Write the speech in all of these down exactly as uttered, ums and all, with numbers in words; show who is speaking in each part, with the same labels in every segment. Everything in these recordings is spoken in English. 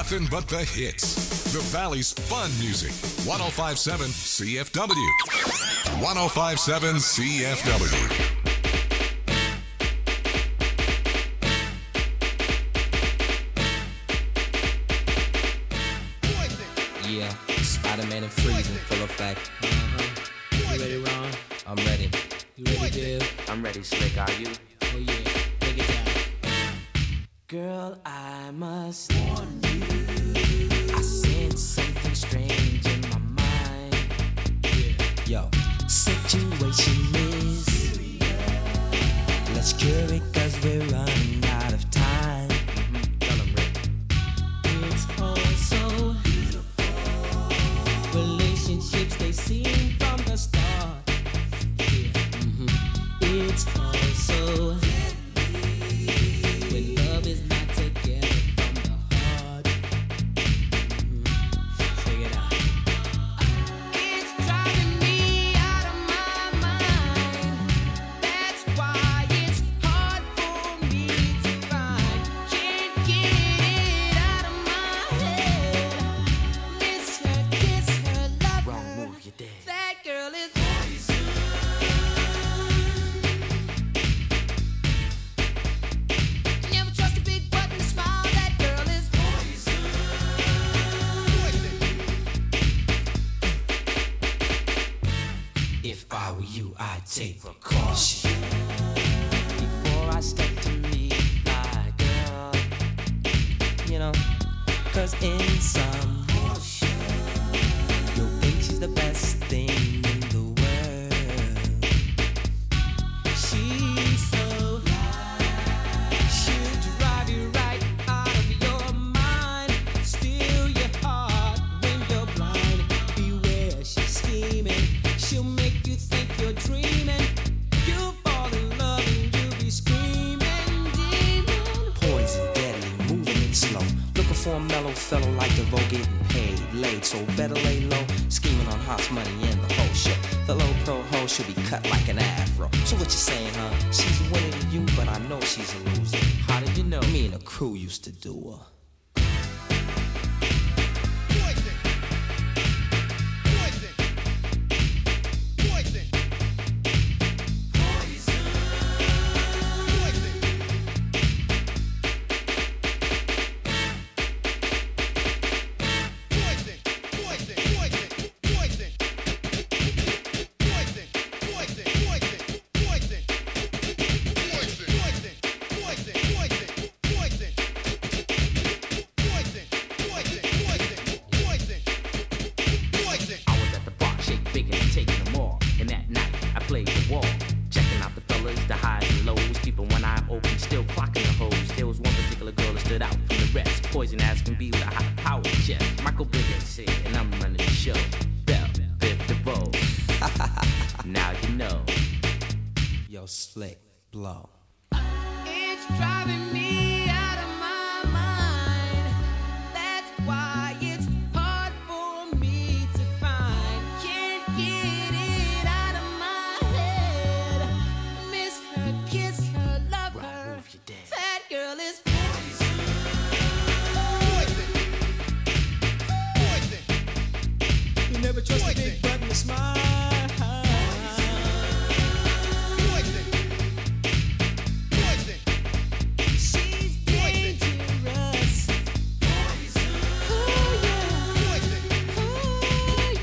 Speaker 1: Nothing but the hits. The Valley's fun music. ten fifty-seven C F W. ten fifty-seven C F W.
Speaker 2: Yeah, Spider-Man and Freeze in full effect.
Speaker 3: Uh-huh. You ready, Ron?
Speaker 2: I'm ready.
Speaker 3: You ready, Div?
Speaker 4: I'm ready, Slick. Are you?
Speaker 3: Oh yeah, take it down.
Speaker 2: Girl, I must warn you. I sense something strange in my mind.
Speaker 3: Yeah.
Speaker 2: Yo, situation is serious. Let's cure it cause we're running out of time.
Speaker 4: Mm-hmm. Tell him, Rick.
Speaker 3: It's all so beautiful. Relationships they seem from the start. Yeah. Mm-hmm. It's all so when love is not together from the heart. Mm-hmm. Check it out.
Speaker 5: It's driving me out of my mind. That's why it's hard for me to find. Can't get it out of my head. Miss her, kiss her, love
Speaker 4: Wrong
Speaker 5: her.
Speaker 4: move, you're dead.
Speaker 5: That girl is never trust a big button to smile. That girl is
Speaker 2: If I were you, I'd take precaution before I step to meet my girl. You know, cause in some you'll think she's the best thing in the world.
Speaker 3: She's so she'll drive you right out of your mind, steal your heart when you're blind. Beware, she's scheming. She'll make you think you're dreaming. You'll fall in love and you'll be screaming, demon.
Speaker 2: Poison, deadly, moving it slow. Looking for a mellow fellow like DeVoe, getting paid, laid, so better lay low. Scheming on hot money in the whole show. The low pro hoe should be cut like an afro. So what you saying, huh? She's a winner to you, but I know she's a loser.
Speaker 4: How did you know?
Speaker 2: Me and the crew used to do her.
Speaker 4: I was at the bar, shake bigger and taking them all. And that night, I played the wall. Checking out the fellas, the highs and lows. Keeping one eye open, still clocking the hoes. There was one particular girl that stood out from the rest. Poison asking B with a high power chest. Michael Biggins said, and I'm running the show. Bell, Biff DeVoe. Now you know.
Speaker 2: Yo, slick, blow.
Speaker 5: it's driving me out of my mind. That's why it's hard for me to find. Can't get it out of my head. Miss her, kiss her, love
Speaker 4: Right,
Speaker 5: her.
Speaker 4: move, you're dead.
Speaker 5: That girl is
Speaker 3: You never trust a big button to smile.
Speaker 5: she's dangerous. Oh yeah. Oh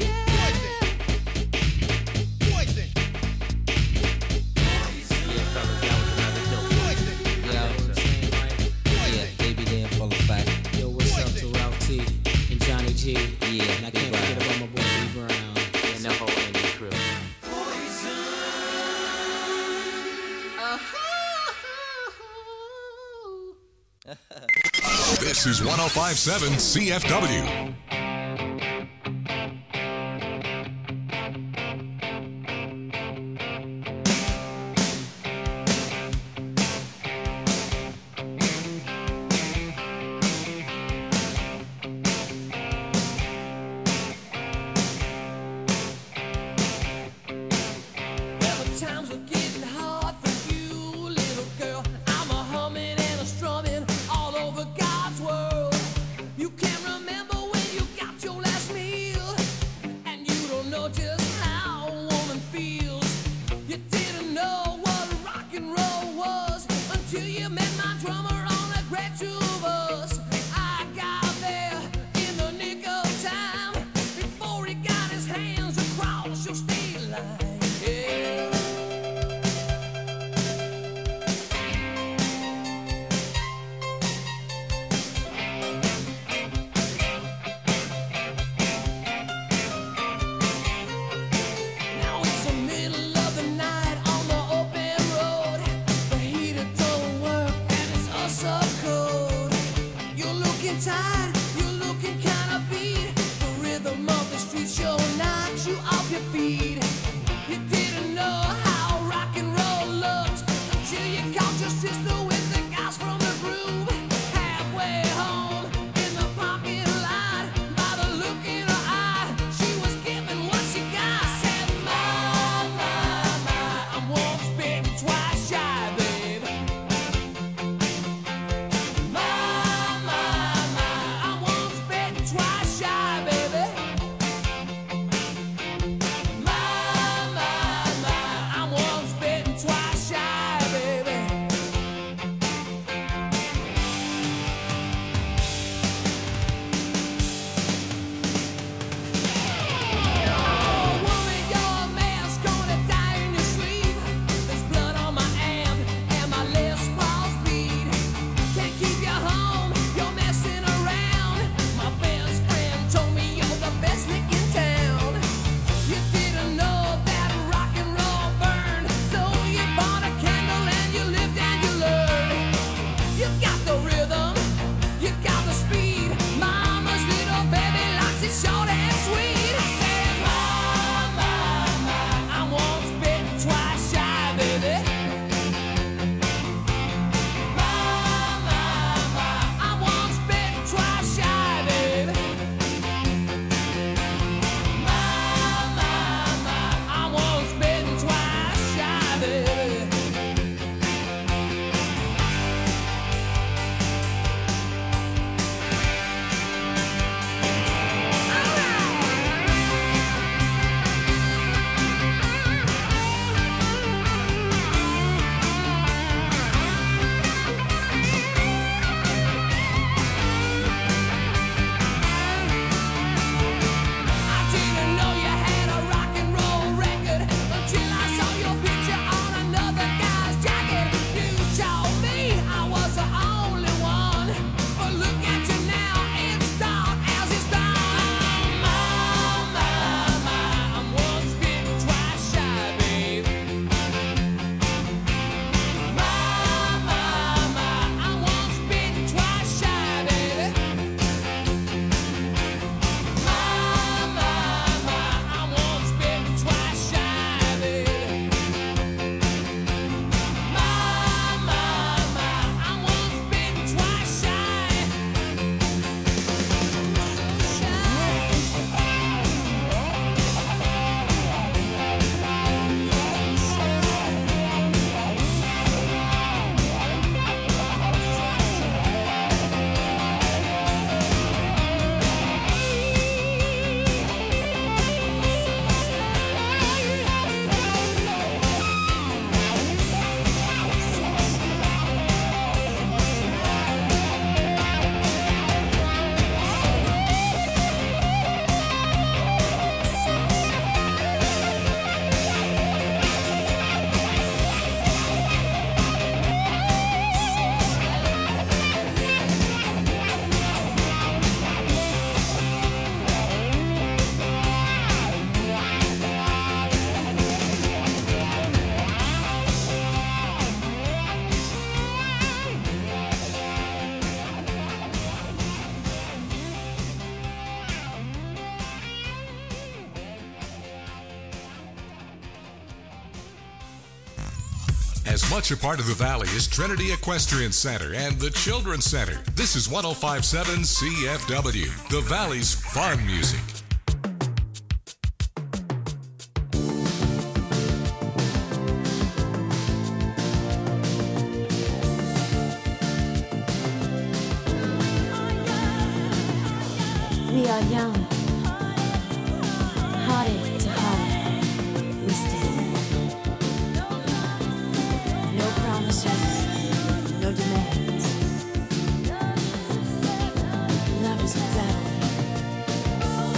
Speaker 4: Yeah, fellas, that was another dope.
Speaker 2: You know, yeah, they be there in full effect.
Speaker 3: Yo, what's up to Ralph T and Johnny G?
Speaker 2: Yeah,
Speaker 3: And I
Speaker 2: Big
Speaker 3: can't forget
Speaker 2: Ralph.
Speaker 3: about my boy B Brown.
Speaker 4: And the whole Andy crew.
Speaker 1: This is ten fifty-seven C F W.
Speaker 5: Well, the times were getting hard for you, little girl. I'm a humming and a strumming all over God's world. You can't
Speaker 3: feet. You didn't know how rock and roll looked till you caught your sister with the guys from the groove. Halfway home in the parking lot, by the look in her eye, she was giving what she got. Said, my, my, my, I'm once bitten, twice shy, babe. My, my, my, I'm once bitten, twice shy, baby. My, my, my, I'm once bitten, twice shy, baby. Oh, woman, your man's gonna die in your sleep. There's blood on my amp and my Les Paul's beat. Can't keep you home, you're messing around. My best friend told me you're the best lick in town. You didn't know that rock and roll burned, so you bought a candle and you lived and you learned. You got the rhythm, you got the speed. Mama's little baby likes it short and sweet. I said, my, my, my, I'm once bitten, twice shy, baby. My, my, my, I'm once bitten, twice shy, baby. My, my, my, I'm once bitten, twice shy, baby. I didn't know you had a rock and roll record until I saw your picture on another guy's jacket. You told me I was the only one, but look at you now, it's dark as it's dawn. My, my, my, I'm once bitten, twice shy, babe. My, my, my, I'm once bitten, twice shy, baby. My, my, my, I'm once bitten, twice shy, baby. My, my, my, I'm once bitten, twice shy. So
Speaker 1: As much a part of the Valley as Trinity Equestrian Center and the Children's Center, this is one oh five point seven C F W, the Valley's fun music.
Speaker 6: We are young, hearted to heart. We stand. No promises, no demands. Love is a battlefield.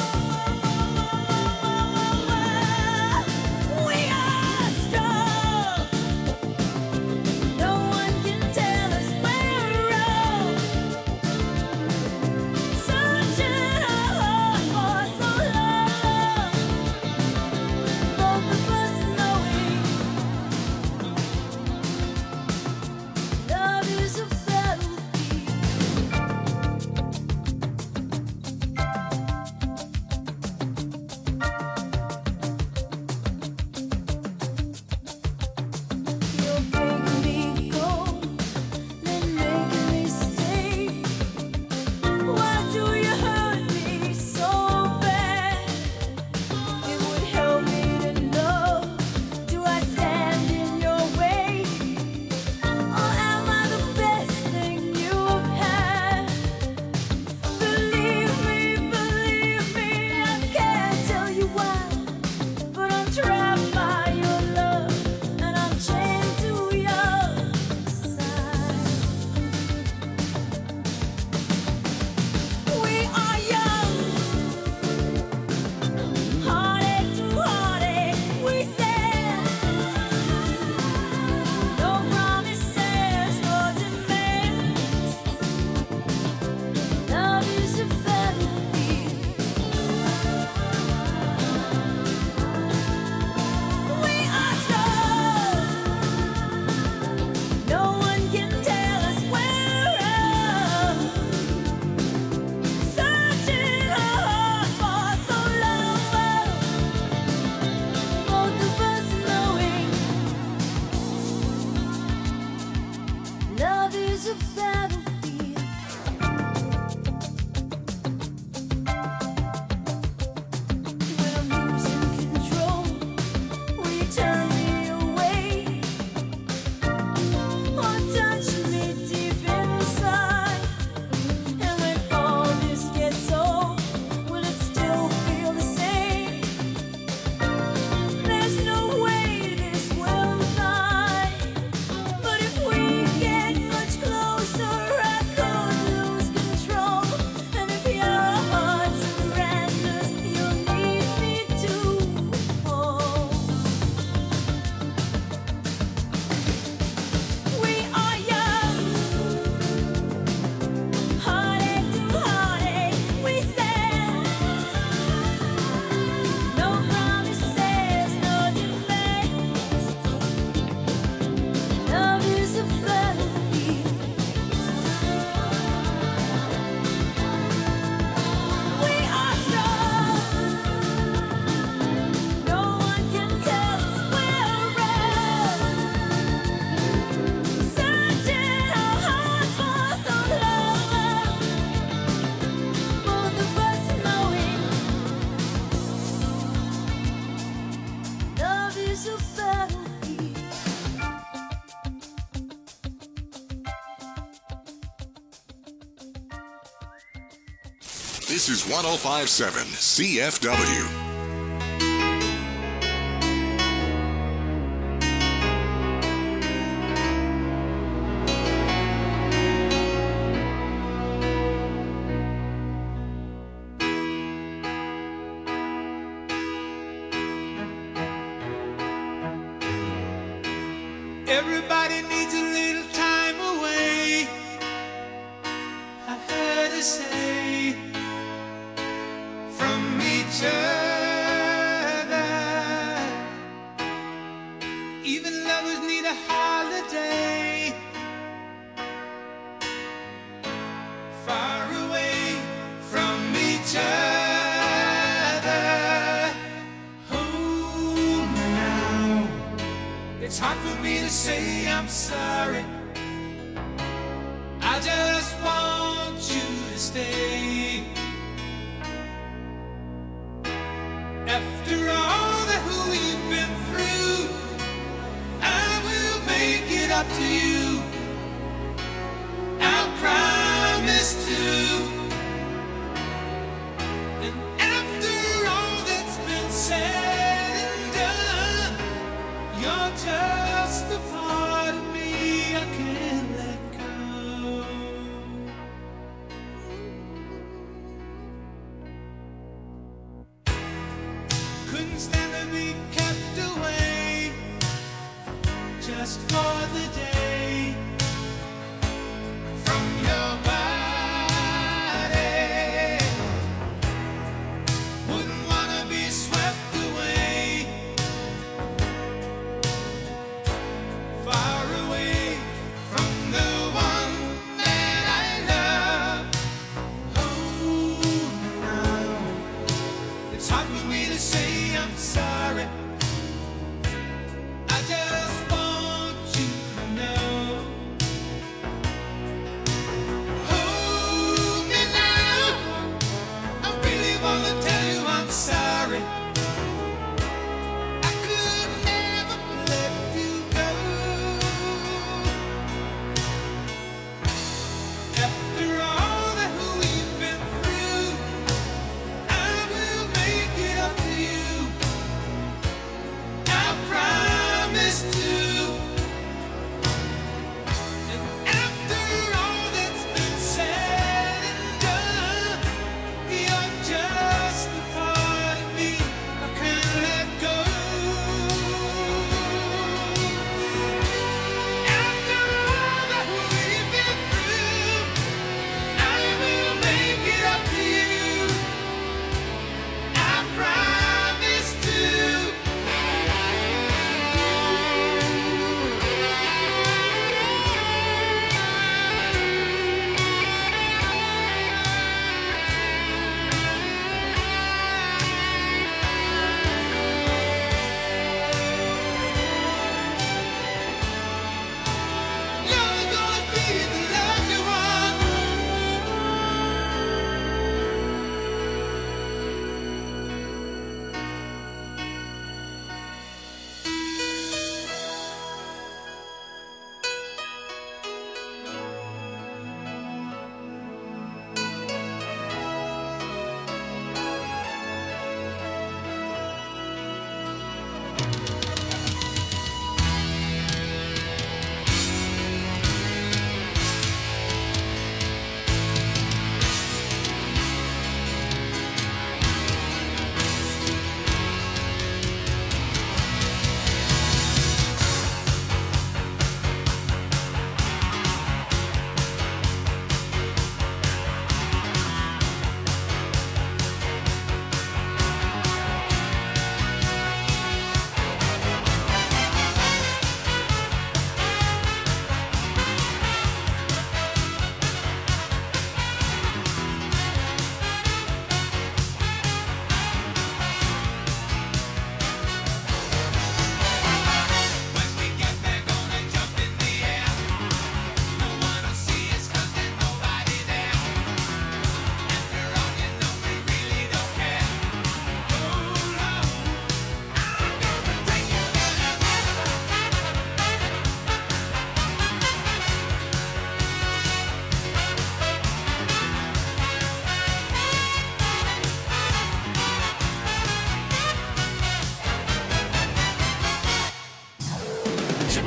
Speaker 6: Such an is a battlefield.
Speaker 1: This is one oh five point seven C F W.
Speaker 3: Everybody needs a little time away, I heard her say, from each other. Even lovers need a holiday, far away from each other. Hold me now, it's hard for me to say I'm sorry. I just want you to stay. After all that we've been through, I will make it up to you. I'll promise to. And after all that's been said and done, you're just a part of me I can't let go. Couldn't stand to be kept away just for the day from your body. Wouldn't wanna be swept away, far away from the one that I love. Oh, now it's hard for me to say I'm sorry. I just want you to know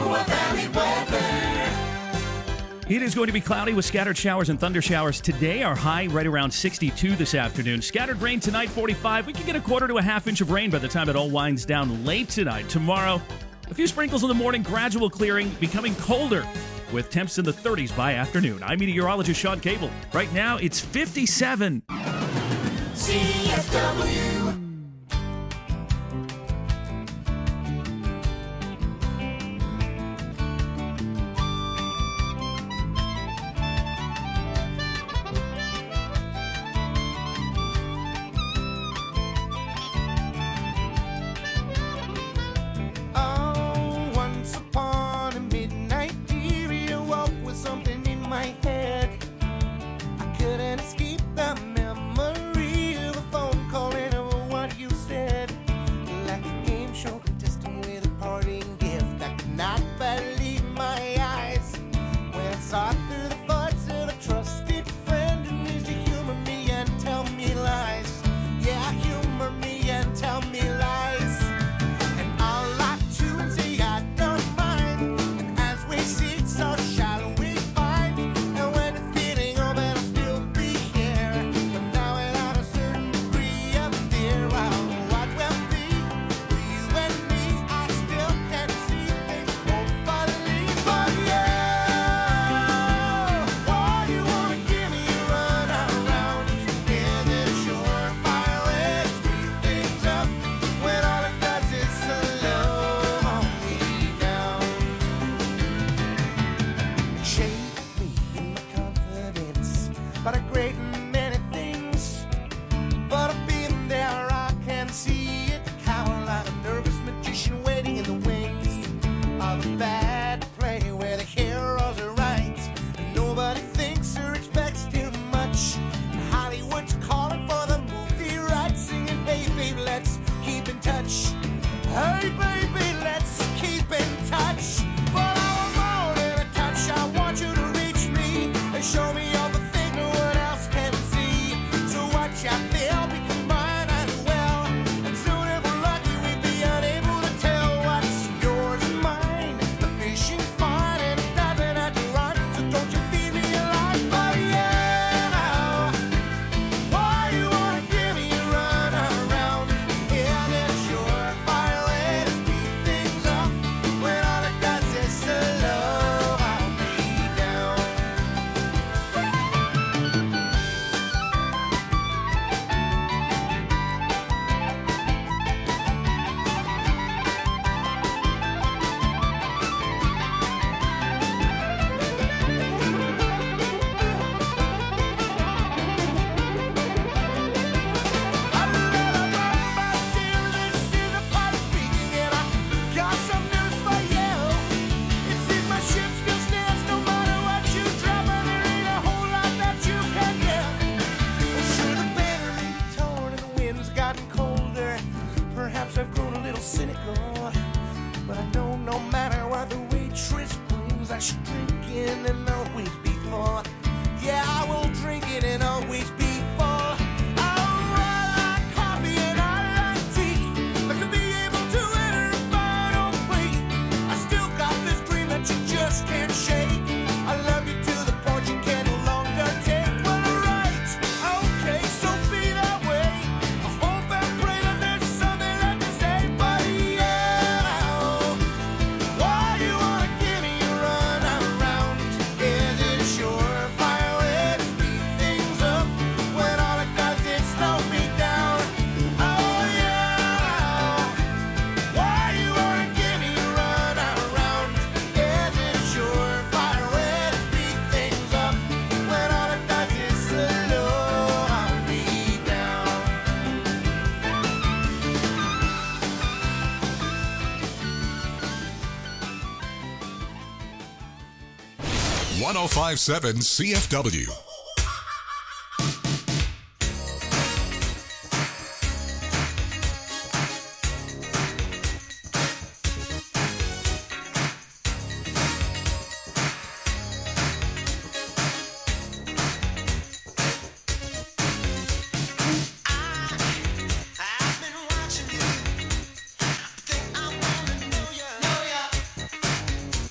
Speaker 7: Chippewa Valley weather.
Speaker 8: It is going to be cloudy with scattered showers and thunder showers today. Our high right around sixty-two this afternoon. Scattered rain tonight, forty-five. We could get a quarter to a half inch of rain by the time it all winds down late tonight. Tomorrow, a few sprinkles in the morning, gradual clearing, becoming colder with temps in the thirties by afternoon. I'm meteorologist Sean Cable. Right now, it's fifty-seven.
Speaker 7: C F W.
Speaker 9: Oh, once upon a midnight, dear, you woke with something in my head. I couldn't escape the memory of a phone call and of what you said. Like a game show contestant with a parting gift. I could not believe my eyes when I saw through the voice of a trusted friend who needs to humor me and tell me lies. Yeah, humor me and tell me lies. And I'll lie to and say I don't mind. And as we seek, so shall we find. And when the feeling of it will still be here, but now without a certain degree of fear. Well, what will be for you and me? I still can't see things hopefully, but yeah. Why you wanna give me a run around? Is it surefire way to speed things up when all it does is slow me down? Shake me in my confidence about a great many things, but I've been there, I can see it. Cower like a nervous magician waiting in the wings of a bad play where the heroes are right and nobody thinks or expects too much. And Hollywood's calling for the movie rights, singing, hey baby, let's keep in touch. Hey baby, let's keep in touch. But I want more than a touch. I want you to reach me and show me all the things no one else can see. So watch I feel become mine as well. And soon if we're lucky, we'd be unable to tell what's yours and mine. The fishing's fine and it doesn't have to run. So don't you feed me alive, but yeah. Why you wanna give me a run around? Yeah, that's surefire way to speed things up when all it does is slow me down. Cynical, but I know no matter what the waitress brings, I should drink in and always be full. Yeah, I will drink it and always be full. I like coffee and I like tea. Like to be able to enter a final plea. I still got this dream that you just can't shake. I love you to the point you can no longer take. Well, alright, okay, so be that way. I hope and pray that there's something left to say, but yeah. Why you wanna give me a run around? Is it surefire way to speed things up when all it does is slow me down? Oh yeah. Why you wanna give me a run around? Is it surefire way to speed things up when all it does is slow me down?
Speaker 1: one oh five point seven C F W.
Speaker 9: I've been watching you. Think I wanna know ya.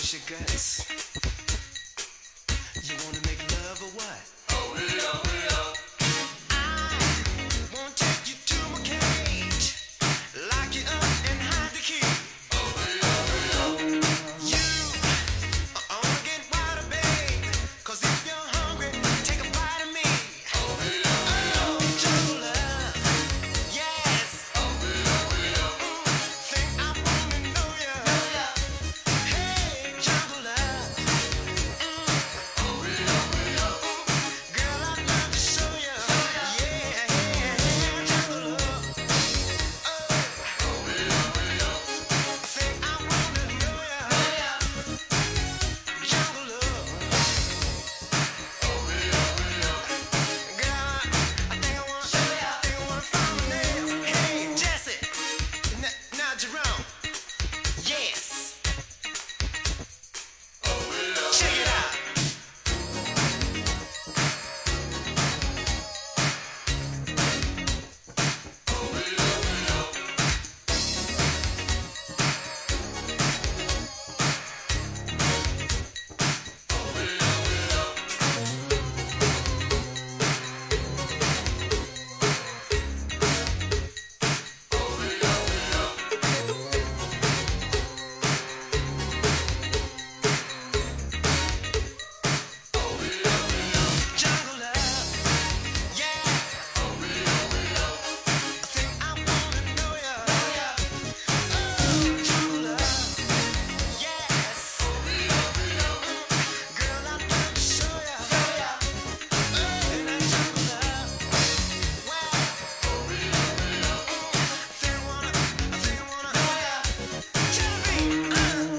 Speaker 9: What's your guts? You wanna make love or what? Oh, we are, we are. I won't take you to my cage, lock you up and hide the key. Oh, we are, we are. You are gonna get wider, babe, 'cause if you're hungry, take a bite of me. Oh, we are, we are. Oh, jungle love, yes. Oh, we are, we are. Think I wanna know ya. Hey, jungle love. Oh, we are, we are. Girl, I'd love to show ya. Yeah, yeah, jungle love. Oh, we are, we are. Think I wanna know ya. Jungle love. Oh, we are, we are. Girl, I think I wanna show ya. Think I wanna find my nails. Hey, Jesse. N- now, Jerome. Yes. Check it out. Jungle love, yeah. I think I wanna know ya. Oh, jungle love, yes. Girl, I'd love to show ya. And that jungle love, wow. I think I wanna, I think I wanna know ya. Jelly bean, uh.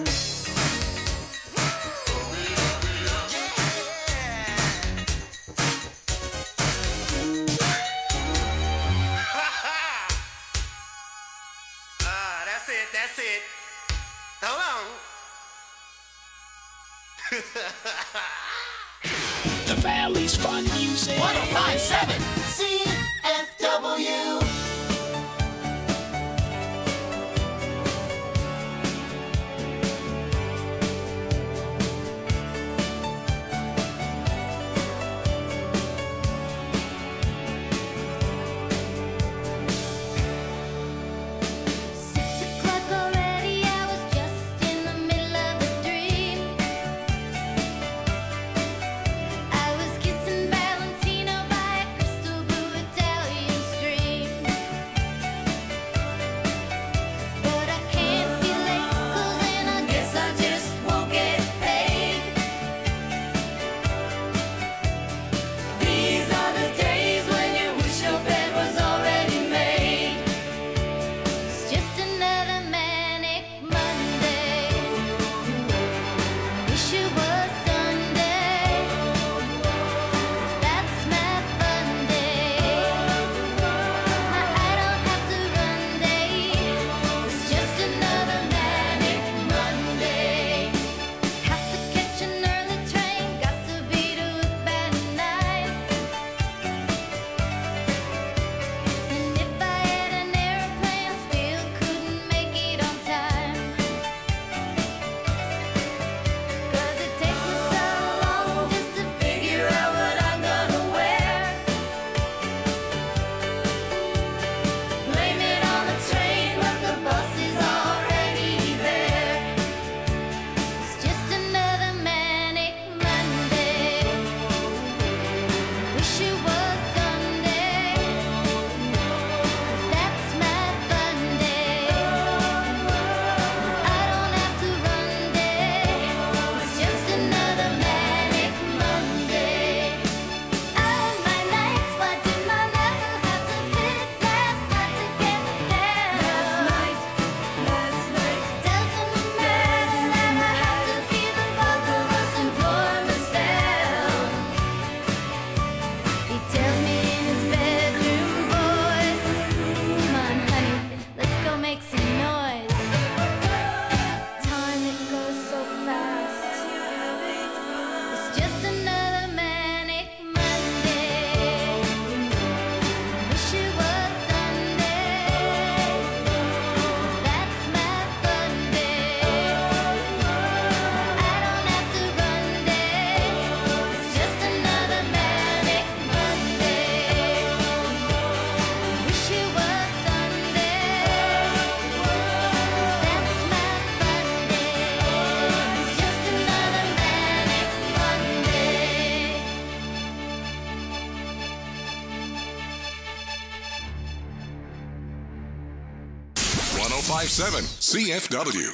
Speaker 9: Ah, that's it, that's it. Hold on.
Speaker 10: The Valley's fun music.
Speaker 7: one oh five point seven C F W.
Speaker 5: Six o'clock already, I was just in the middle of a dream. I was kissing Valentino by a crystal blue Italian stream.
Speaker 1: five seven C F W.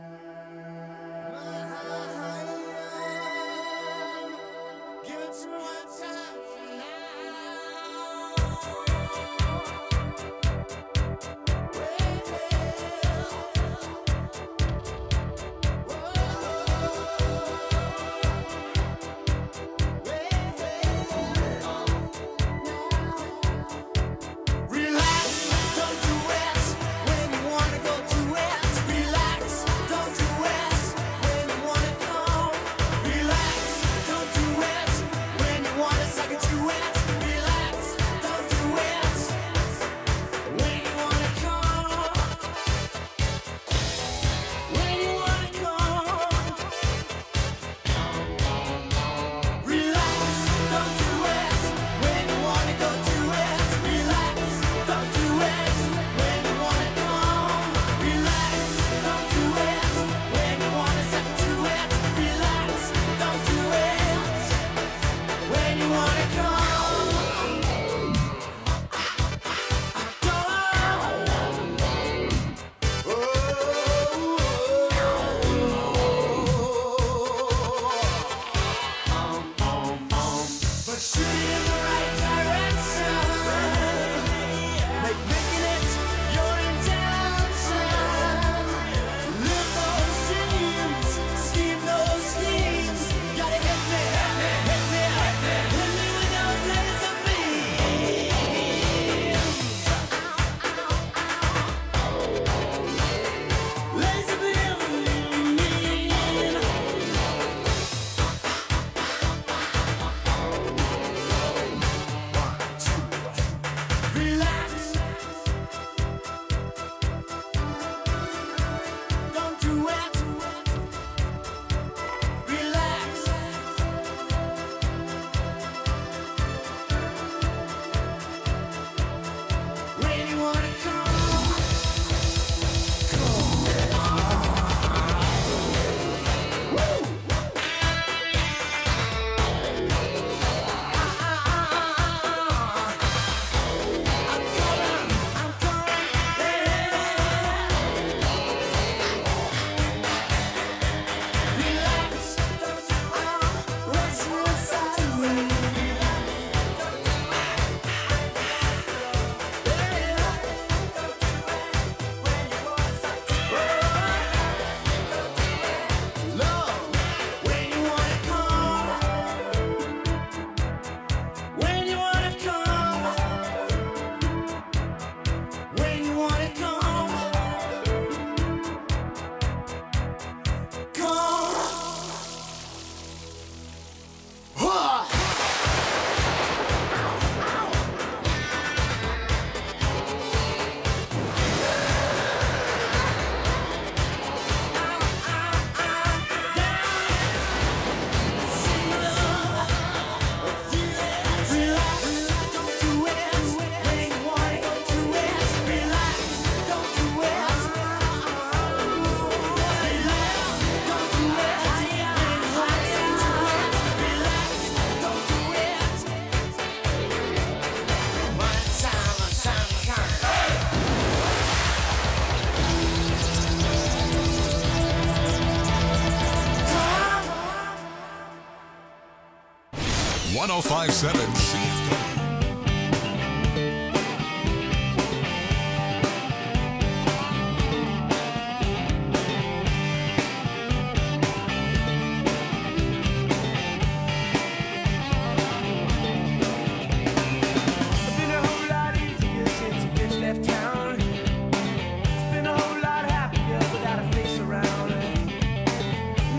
Speaker 1: one oh five point seven C F W.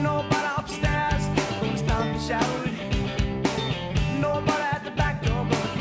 Speaker 9: Nobody at the back door gonna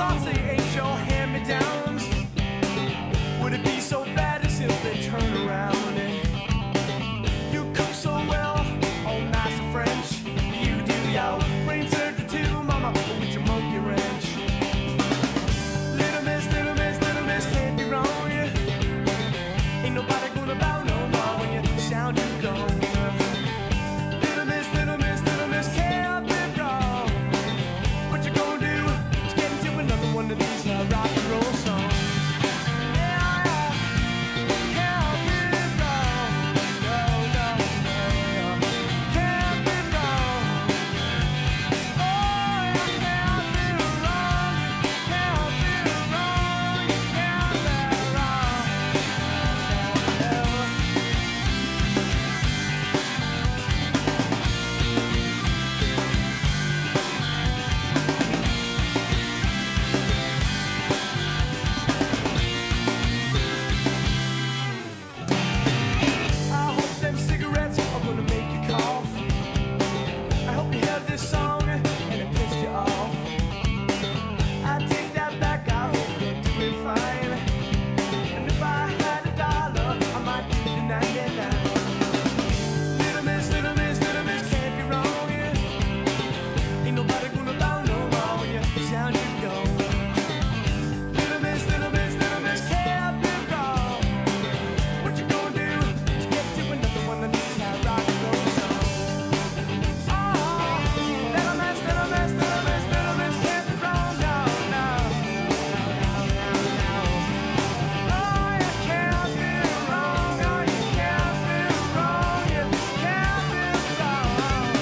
Speaker 9: cars, they ain't your hand-me-downs. Would it be so bad as if they turn around? You cook so well, all nice and French. You do your brain surgery too, mama, with your monkey wrench. Little miss, little miss, little miss, can't be wrong, yeah. Ain't nobody gonna bow no more when you sound you gone. Little miss, little miss, little miss, can't be wrong. What you gonna do is get into another one of these uh, rock and roll songs. Yeah, yeah. Can't be wrong. No, no, no. Can't be wrong. Oh, yeah, can't be wrong. Can't be wrong. You can't be wrong. I hope them cigarettes are gonna make you cough. I hope you heard this song and it pissed you off. I take that back, I hope you're doing fine. And if I had a dollar, I might give you ninety-nine. Little miss, little miss, little miss, can't be wrong, yeah. Ain't nobody gonna bow no more when you sound you go. Little miss, little miss, little miss, can't be wrong. What you gonna do to get to another one of these high rock and roll songs? Oh, little miss, little miss, little miss, little miss, can't be wrong, no, no, no, no, no, no. Oh, you can't be wrong, no, you can't be wrong, you can't be wrong.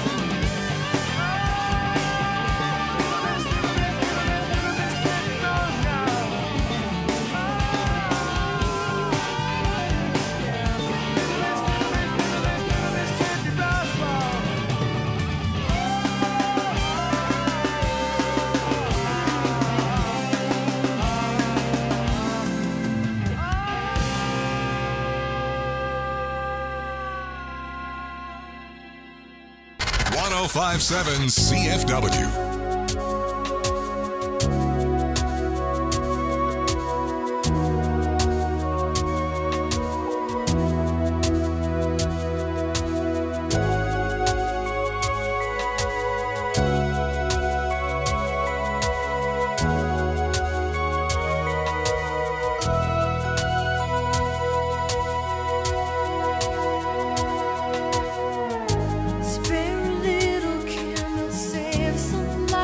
Speaker 9: Little miss, little miss, little miss, little miss, can't be wrong, no.
Speaker 1: one oh five point seven C F W.
Speaker 6: Spare a little candle, save some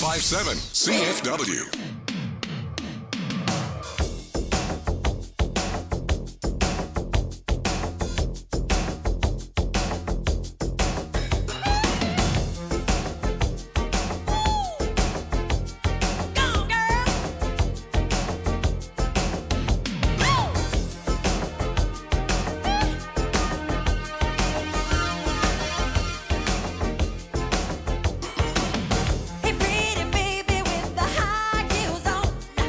Speaker 1: five seven C F W.
Speaker 11: Hey, pretty baby with the high heels on.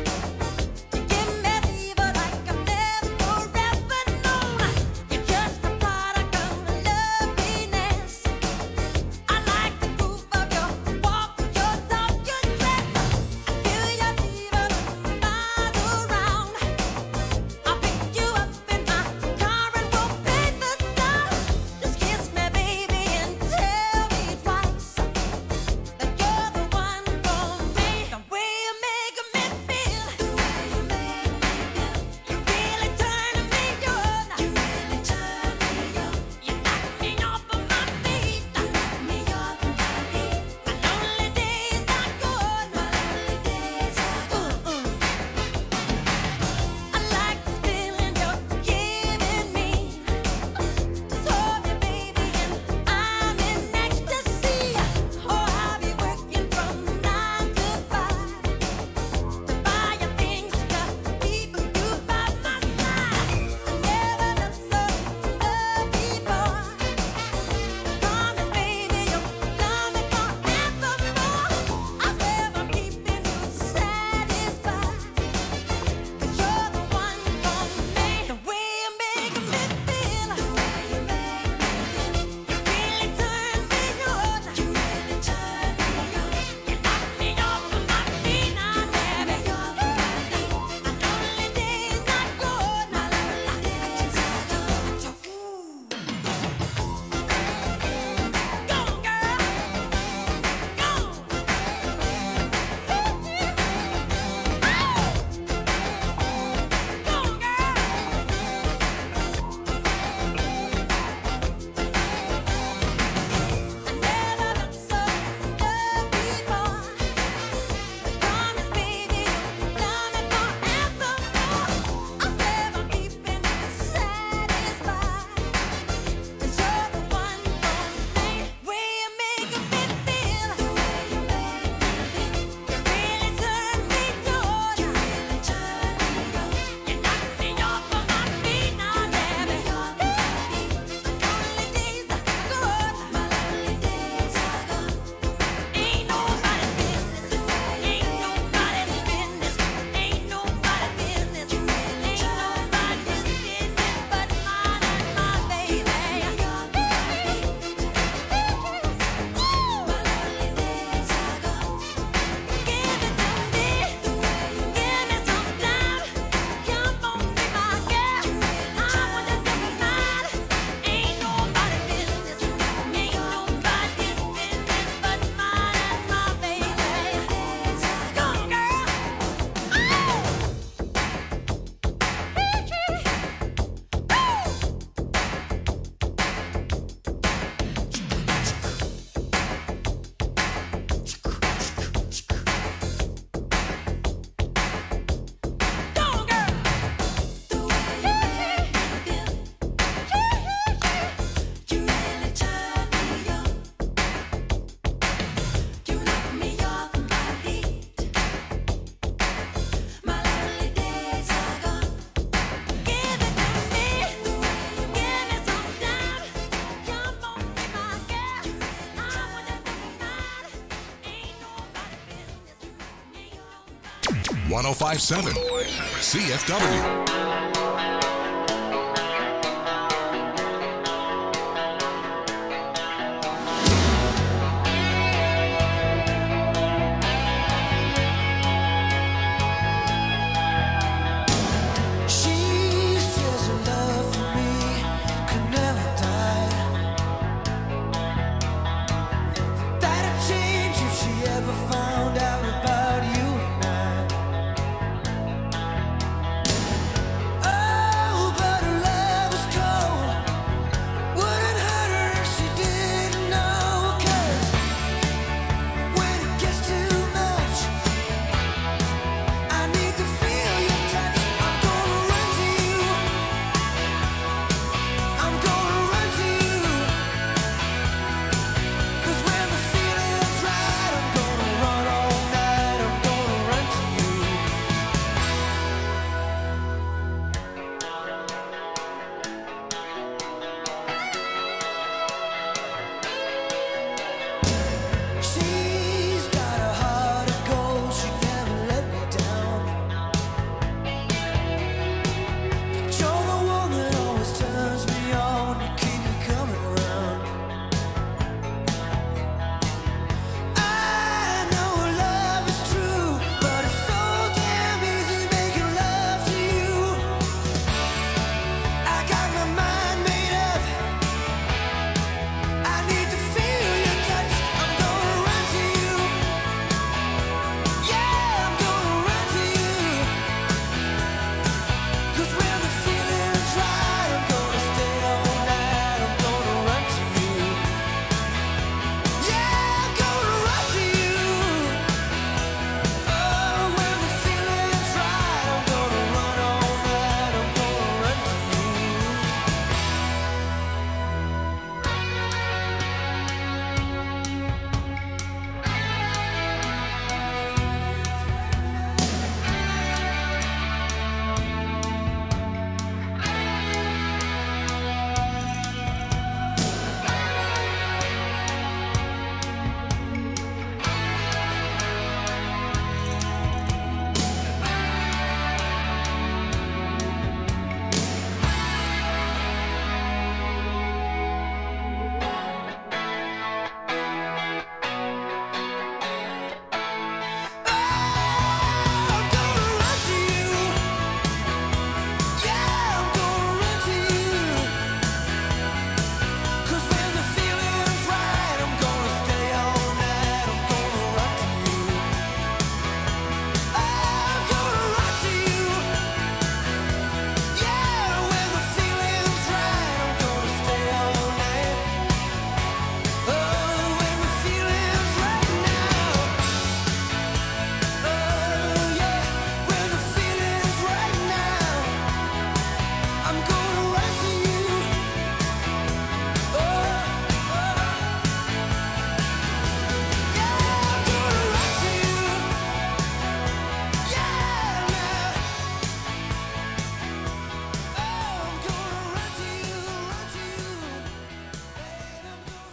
Speaker 1: one oh five point seven C F W.
Speaker 9: Found out about you and I.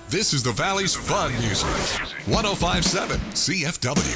Speaker 1: This is the Valley's fun music. one oh five point seven C F W.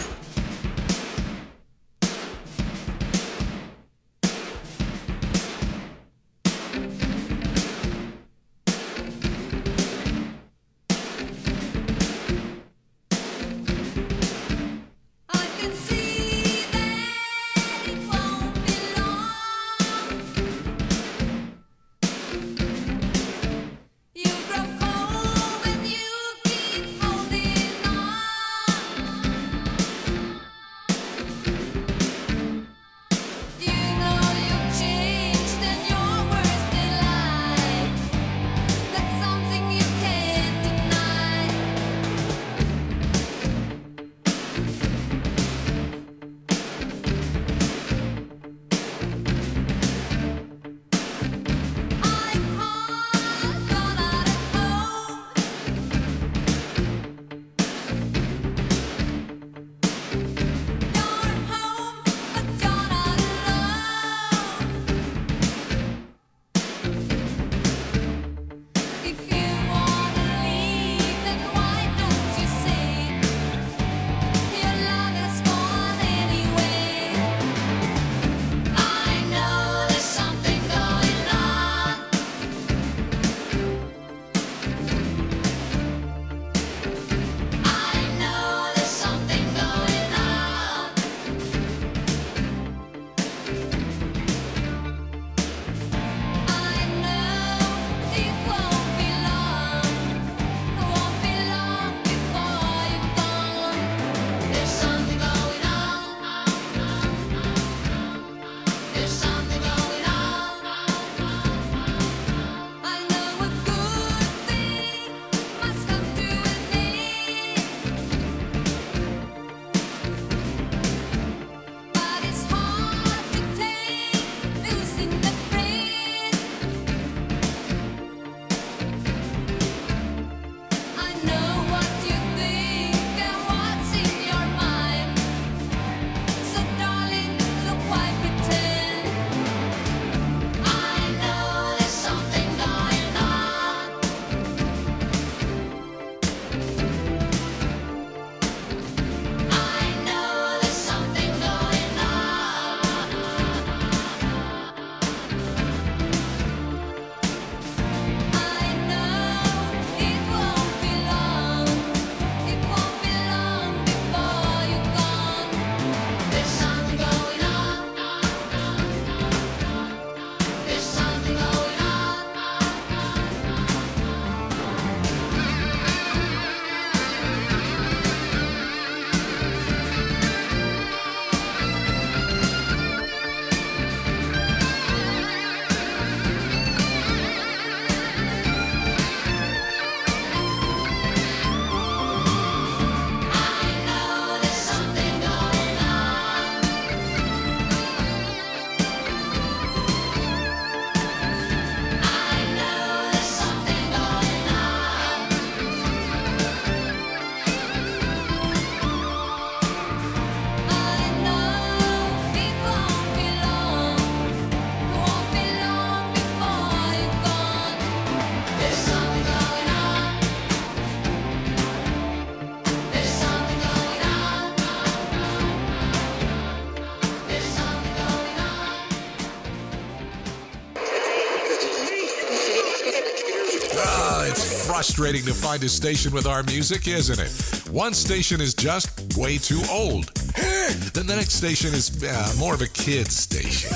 Speaker 1: Frustrating to find a station with our music, isn't it? One station is just way too old. Then the next station is uh, more of a kid's station.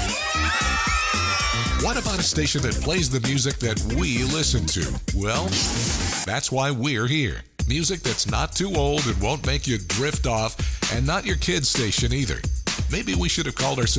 Speaker 1: What about a station that plays the music that we listen to? Well, that's why we're here. Music that's not too old and won't make you drift off, and not your kid's station either. Maybe we should have called ourselves